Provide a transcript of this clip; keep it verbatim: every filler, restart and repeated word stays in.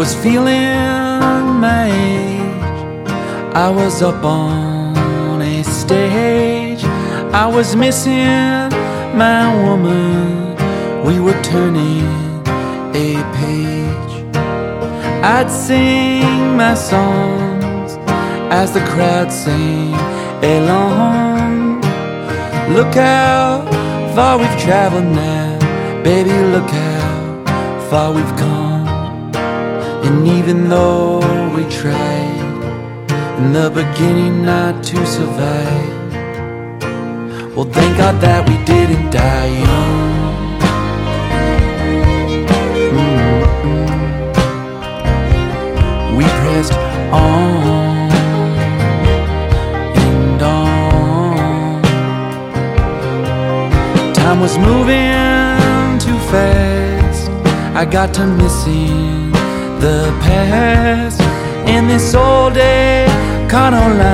was feeling my age. I was up on a stage. I was missing my woman. We were turning a page. I'd sing my songs as the crowd sang along. Look how far we've traveled now, baby, look how far we've come. And even though we tried in the beginning not to survive, well, thank God that we didn't die young. Mm-mm. We pressed on and on. Time was moving too fast. I got to missing the past in this all day Econoline.